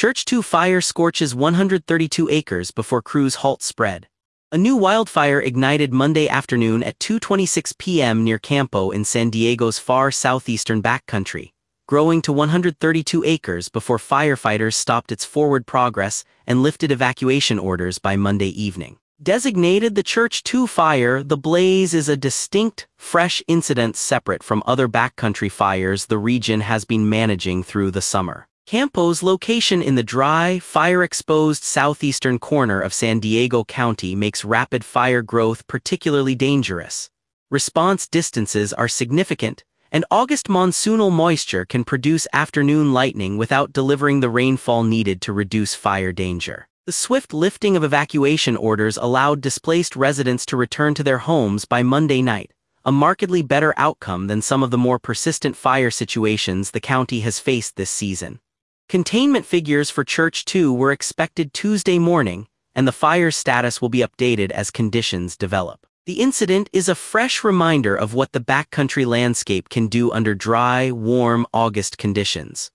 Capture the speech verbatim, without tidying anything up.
Church two fire scorches one hundred thirty-two acres before crews halt spread. A new wildfire ignited Monday afternoon at two twenty-six p m near Campo in San Diego's far southeastern backcountry, growing to one hundred thirty-two acres before firefighters stopped its forward progress and lifted evacuation orders by Monday evening. Designated the Church two fire, the blaze is a distinct, fresh incident separate from other backcountry fires the region has been managing through the summer. Campo's location in the dry, fire-exposed southeastern corner of San Diego County makes rapid fire growth particularly dangerous. Response distances are significant, and August monsoonal moisture can produce afternoon lightning without delivering the rainfall needed to reduce fire danger. The swift lifting of evacuation orders allowed displaced residents to return to their homes by Monday night, a markedly better outcome than some of the more persistent fire situations the county has faced this season. Containment figures for Church two were expected Tuesday morning, and the fire's status will be updated as conditions develop. The incident is a fresh reminder of what the backcountry landscape can do under dry, warm August conditions.